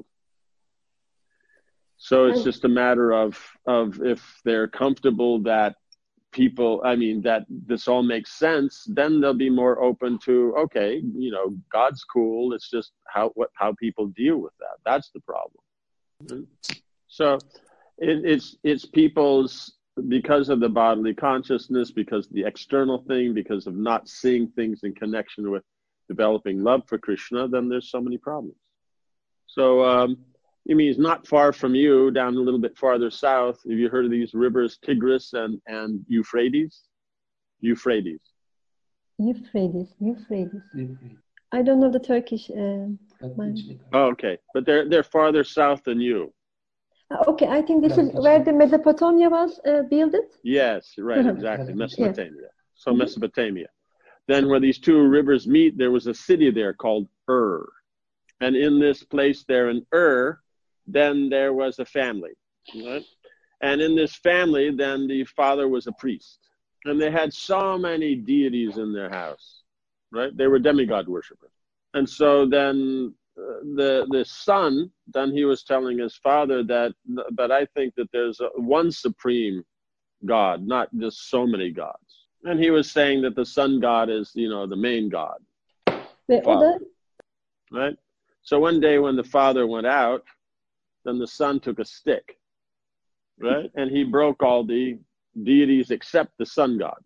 So it's just a matter of, of if they're comfortable that people, I mean, that this all makes sense, then they'll be more open to, okay, you know, God's cool. It's just how what how people deal with that. That's the problem. So it, it's it's people's, because of the bodily consciousness, because the external thing, because of not seeing things in connection with developing love for Krishna, then there's so many problems. So um, I mean, it's not far from you, down a little bit farther south. Have you heard of these rivers, Tigris and, and Euphrates? Euphrates. Euphrates, Euphrates. I don't know the Turkish. Uh, oh, okay. But they're, they're farther south than you. Uh, okay, I think this is where the Mesopotamia was uh, built. Yes, right, exactly. Mesopotamia. Yeah. So mm-hmm. Mesopotamia. Then where these two rivers meet, there was a city there called Ur. And in this place there in Ur, then there was a family, right? And in this family, then the father was a priest. And they had so many deities in their house, right? They were demigod worshippers. And so then uh, the the son, then he was telling his father that, but I think that there's a, one supreme God, not just so many gods. And he was saying that the sun god is, you know, the main god. The father. Right? So one day when the father went out, then the son took a stick, right? And he broke all the deities except the sun god.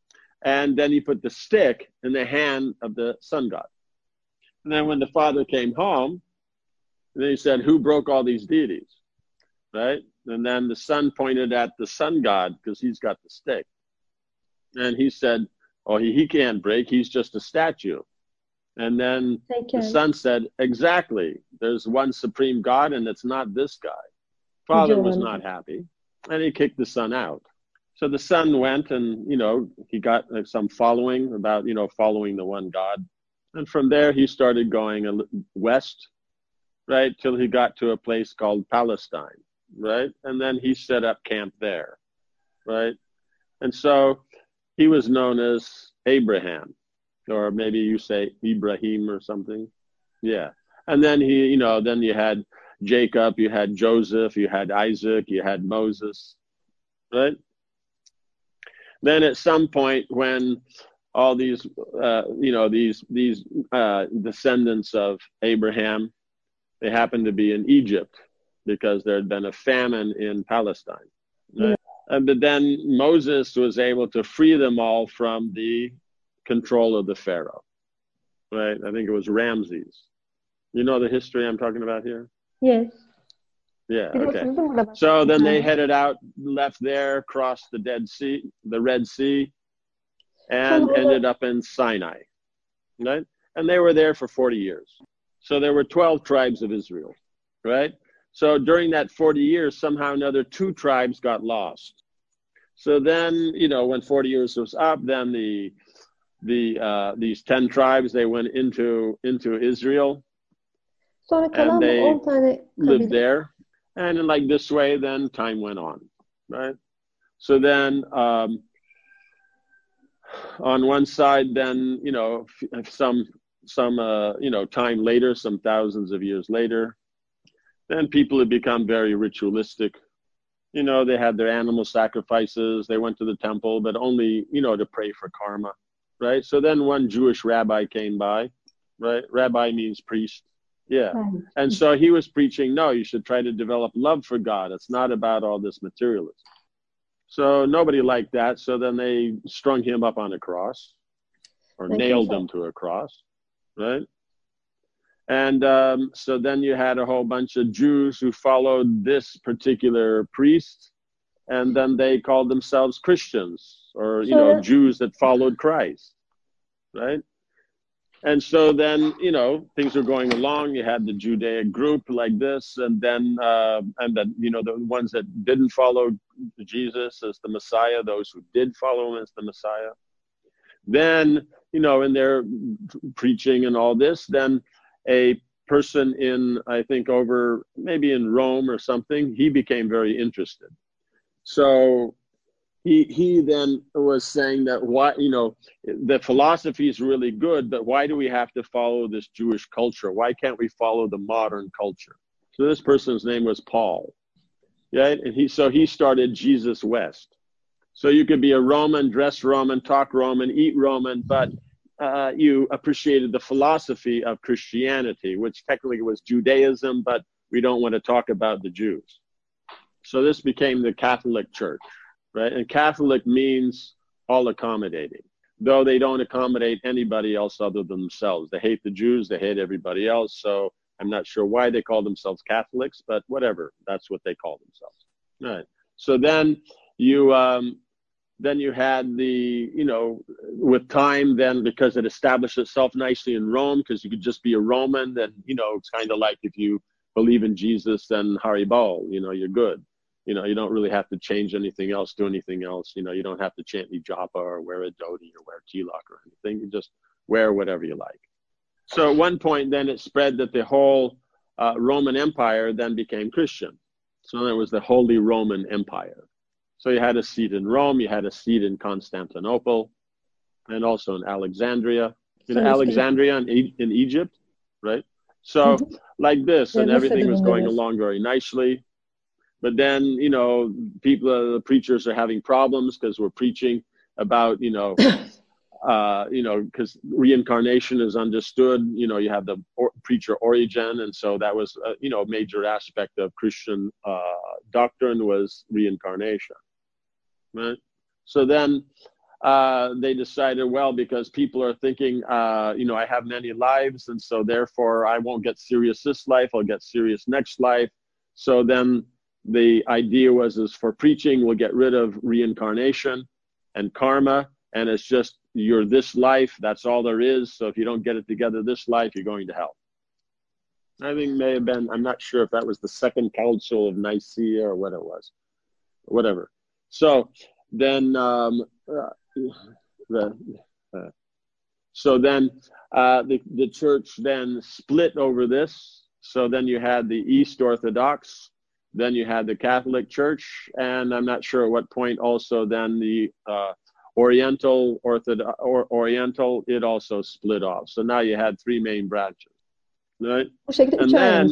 And then he put the stick in the hand of the sun god. And then when the father came home, then he said, who broke all these deities, right? And then the son pointed at the sun god because he's got the stick. And he said, oh, he, he can't break, he's just a statue. And then the son said, exactly, there's one supreme God and it's not this guy. Father was not happy and he kicked the son out. So the son went and, you know, he got like, some following about, you know, following the one God. And from there he started going west, right, till he got to a place called Palestine, right? And then he set up camp there, right? And so he was known as Abraham. Or maybe you say Ibrahim or something. Yeah. And then he, you know, then you had Jacob, you had Joseph, you had Isaac, you had Moses, right? Then at some point when all these, uh, you know, these, these uh, descendants of Abraham, they happened to be in Egypt because there had been a famine in Palestine. Right? Yeah. And, but then Moses was able to free them all from the control of the Pharaoh, right? I think it was Ramses. You know the history I'm talking about here? Yes. Yeah, okay. So then they headed out, left there, crossed the Dead Sea, the Red Sea, and ended up in Sinai, right? And they were there for forty years. So there were twelve tribes of Israel, right? So during that forty years, somehow another two tribes got lost. So then, you know, when forty years was up, then the the uh, these ten tribes, they went into into Israel, Sonra kalan and bu they on tane lived kabile. there. And in like this way, then time went on, right? So then um, on one side, then, you know, some, some uh, you know, time later, some thousands of years later, then people had become very ritualistic. You know, they had their animal sacrifices. They went to the temple, but only, you know, to pray for karma, right? So then one Jewish rabbi came by, right? Rabbi means priest. Yeah. Right. And so he was preaching, no, you should try to develop love for God. It's not about all this materialism. So nobody liked that. So then they strung him up on a cross or Thank nailed you. him to a cross, right? And um, so then you had a whole bunch of Jews who followed this particular priest, and then they called themselves Christians, or, you know, Sonra- Jews that followed Christ, right? And so then, you know, things were going along. You had the Judaic group like this, and then, uh, and then, you know, the ones that didn't follow Jesus as the Messiah, those who did follow him as the Messiah. Then, you know, in their preaching and all this, then a person in, I think over, maybe in Rome or something, he became very interested. So He, he then was saying that, why, you know, the philosophy is really good, but why do we have to follow this Jewish culture? Why can't we follow the modern culture? So this person's name was Paul. Yeah, and he, so he started Jesus West. So you could be a Roman, dress Roman, talk Roman, eat Roman, but uh, you appreciated the philosophy of Christianity, which technically was Judaism, but we don't want to talk about the Jews. So this became the Catholic Church. Right? And Catholic means all accommodating, though they don't accommodate anybody else other than themselves. They hate the Jews, they hate everybody else. So I'm not sure why they call themselves Catholics, but whatever, that's what they call themselves. Right. So then you, um, then you had the, you know, with time, then because it established itself nicely in Rome, because you could just be a Roman, then, you know, it's kind of like if you believe in Jesus, then Haribol, you know, you're good. You know, you don't really have to change anything else, do anything else. You know, you don't have to chant ni japa or wear a dhoti or wear tilak or anything. You just wear whatever you like. So at one point, then it spread that the whole uh, Roman Empire then became Christian. So there was the Holy Roman Empire. So you had a seat in Rome, you had a seat in Constantinople, and also in Alexandria. In So Alexandria in, e- in Egypt, right? So like this, and everything was going along very nicely. But then, you know, people, uh, the preachers are having problems because we're preaching about, you know, uh, you know, because reincarnation is understood. You know, you have the or, preacher Origen, and so that was, uh, you know, a major aspect of Christian uh, doctrine was reincarnation, right? So then uh, they decided, well, because people are thinking, uh, you know, I have many lives, and so therefore I won't get serious this life, I'll get serious next life. So then the idea was, is for preaching, we'll get rid of reincarnation and karma, and it's just you're this life, that's all there is. So if you don't get it together this life, you're going to hell. I think may have been, I'm not sure if that was the second council of Nicaea or what it was, whatever. So then, um, uh, the, uh, so then uh, the, the church then split over this. So then you had the East Orthodox, then you had the Catholic Church, and I'm not sure at what point also then the uh, Oriental Orthodox or Oriental, it also split off. So now you had three main branches, right? And then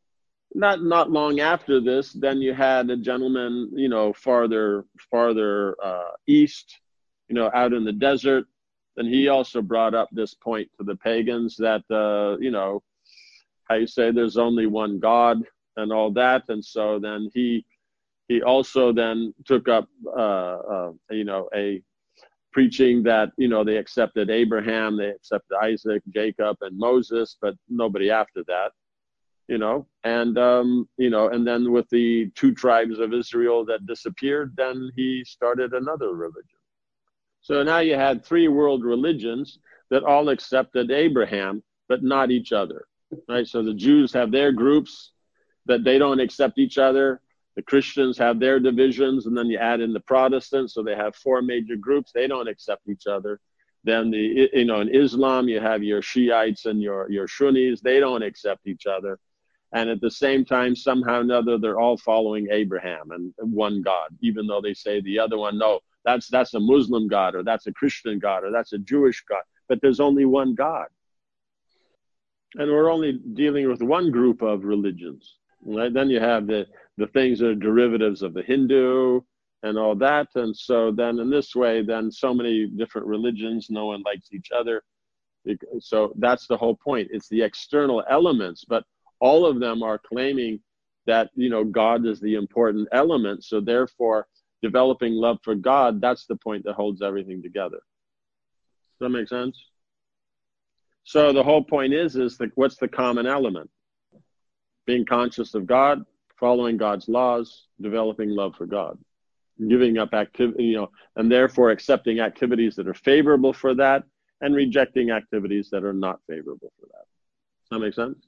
not not long after this, then you had a gentleman, you know, farther farther uh, east, you know, out in the desert. Then he also brought up this point to the pagans that uh, you know, how you say there's only one God and all that. And so then he he also then took up uh, uh, you know, a preaching that, you know, they accepted Abraham, they accepted Isaac, Jacob, and Moses, but nobody after that, you know. And um, you know, and then with the two tribes of Israel that disappeared, then he started another religion. So now you had three world religions that all accepted Abraham, but not each other, right? So the Jews have their groups. that they don't accept each other. The Christians have their divisions, and then you add in the Protestants, so they have four major groups. They don't accept each other. Then the you know in Islam you have your Shiites and your your Sunnis. They don't accept each other, and at the same time somehow or another they're all following Abraham and one God, even though they say the other one, no, that's that's a Muslim God, or that's a Christian God, or that's a Jewish God. But there's only one God, and we're only dealing with one group of religions. Right? Then you have the the things that are derivatives of the Hindu and all that. And so then in this way, then so many different religions, no one likes each other. So that's the whole point. It's the external elements, but all of them are claiming that, you know, God is the important element. So therefore, developing love for God, that's the point that holds everything together. Does that make sense? So the whole point is, is that what's the common element? Being conscious of God, following God's laws, developing love for God, giving up activity, you know, and therefore accepting activities that are favorable for that and rejecting activities that are not favorable for that. Does that make sense?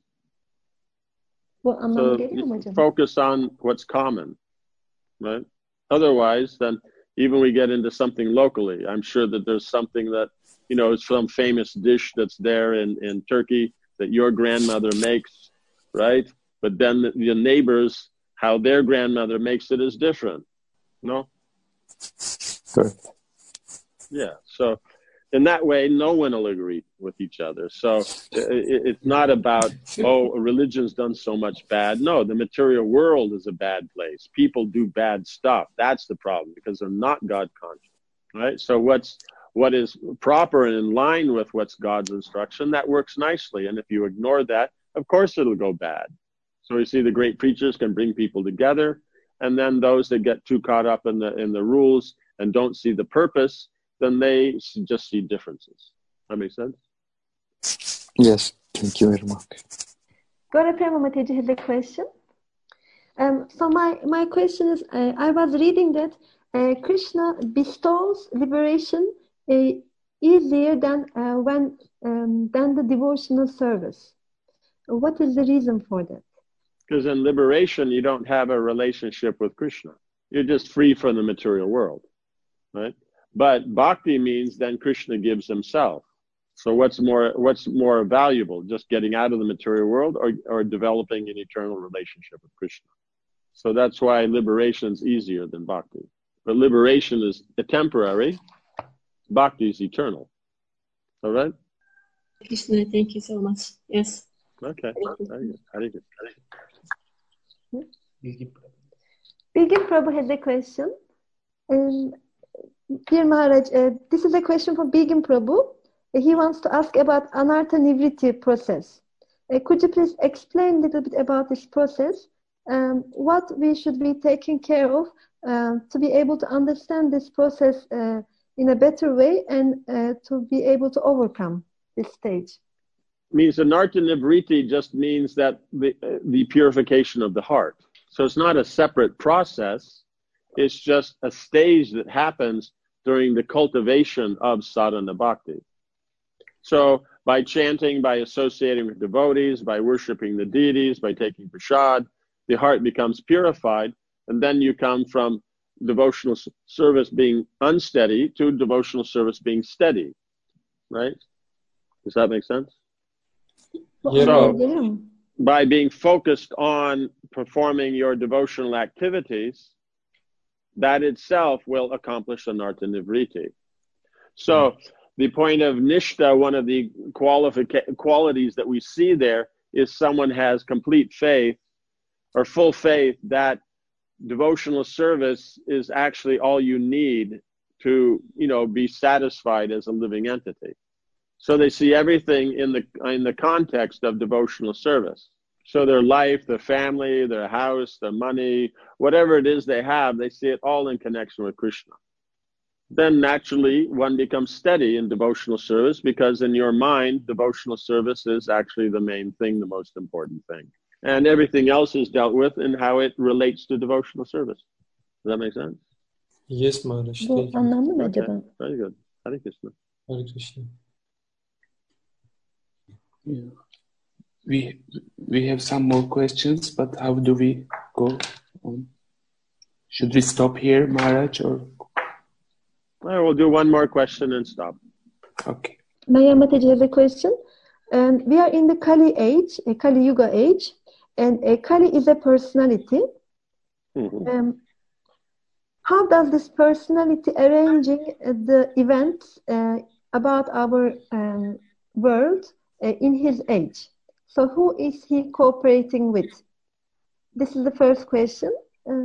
Bu anlamı geliyor mu hocam? Focus on what's common, right? Otherwise, then even we get into something locally. I'm sure that there's something that, you know, it's some famous dish that's there in, in Turkey that your grandmother makes, right? But then the, the neighbors, how their grandmother makes it is different. No? Correct. Yeah. So in that way, no one will agree with each other. So it, it's not about, oh, religion's done so much bad. No, the material world is a bad place. People do bad stuff. That's the problem, because they're not God conscious, right? So what's what is proper and in line with what's God's instruction, that works nicely. And if you ignore that, of course it'll go bad. So we see the great preachers can bring people together, and then those that get too caught up in the in the rules and don't see the purpose, then they just see differences. That makes sense? Yes, thank you very much. Gora Prema Mataji has a question. Um, so my, my question is, uh, I was reading that uh, Krishna bestows liberation uh, easier than uh, when um, than the devotional service. What is the reason for that? Because in liberation, you don't have a relationship with Krishna. You're just free from the material world, right? But bhakti means then Krishna gives himself. So what's more what's more valuable, just getting out of the material world or, or developing an eternal relationship with Krishna? So that's why liberation is easier than bhakti. But liberation is temporary, bhakti is eternal. All right? Krishna, thank you so much. Yes. Okay. Very good. Very good. Bilgin Prabhu has a question. Um, Dear Maharaj, uh, this is a question from Bilgin Prabhu. Uh, he wants to ask about Anartha Nivriti process. Uh, could you please explain a little bit about this process? Um, what we should be taking care of uh, to be able to understand this process uh, in a better way and uh, to be able to overcome this stage? Means Anartha Nivriti just means that the, uh, the purification of the heart. So it's not a separate process. It's just a stage that happens during the cultivation of sadhana bhakti. So by chanting, by associating with devotees, by worshiping the deities, by taking prasad, the heart becomes purified, and then you come from devotional service being unsteady to devotional service being steady, right? Does that make sense? Yeah. So by being focused on performing your devotional activities, that itself will accomplish Anartha Nivriti. So the point of Nishta, one of the qualifica- qualities that we see there is someone has complete faith or full faith that devotional service is actually all you need to, you know, be satisfied as a living entity. So they see everything in the in the context of devotional service. So their life, their family, their house, their money, whatever it is they have, they see it all in connection with Krishna. Then naturally one becomes steady in devotional service, because in your mind, devotional service is actually the main thing, the most important thing. And everything else is dealt with in how it relates to devotional service. Does that make sense? Yes, Maharaj. Bu anlamlı mı acaba? Okay. Very good. Hare Krishna. Hare Krishna. Yeah. we we have some more questions, but how do we go on? Should we stop here, Maharaj, or? Well, we'll do one more question and stop. Okay. Maya Mataji has a question. And we are in the Kali age, a Kali Yuga age, and a Kali is a personality. Mm-hmm. Um, how does this personality arranging the events uh, about our um, world uh, in his age? So who is he cooperating with? This is the first question. Uh,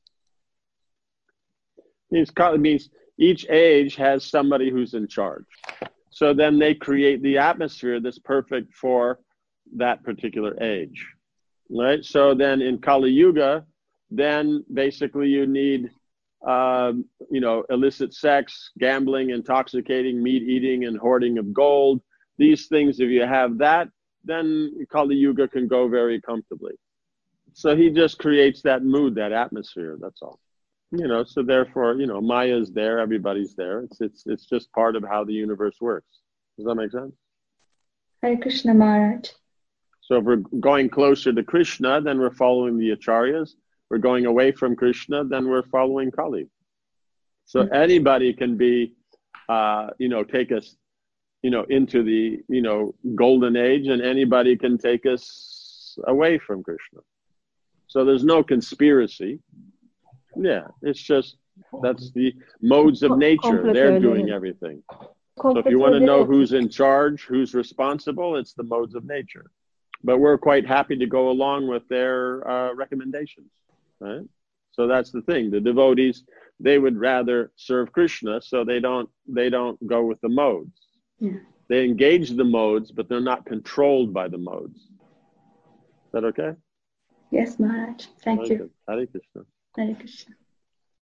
means, means each age has somebody who's in charge. So then they create the atmosphere that's perfect for that particular age, right? So then in Kali Yuga, then basically you need, um, you know, illicit sex, gambling, intoxicating, meat eating, and hoarding of gold. These things, if you have that, then Kali Yuga can go very comfortably. So he just creates that mood, that atmosphere, that's all. You know, so therefore, you know, Maya's there, everybody's there. It's it's it's just part of how the universe works. Does that make sense? Hare Krishna Maharaj. So if we're going closer to Krishna, then we're following the Acharyas. We're going away from Krishna, then we're following Kali. So mm-hmm. anybody can be, uh, you know, take us, you know, into the, you know, golden age, and anybody can take us away from Krishna. So there's no conspiracy. Yeah, it's just, that's the modes of nature. They're doing everything. So if you want to know who's in charge, who's responsible, it's the modes of nature. But we're quite happy to go along with their uh, recommendations, right? So that's the thing. The devotees, they would rather serve Krishna, so they don't they don't go with the modes. Yeah. They engage the modes, but they're not controlled by the modes. Is that okay? Yes, Maharaj. Thank Hare you. Hare Krishna. Hare Krishna.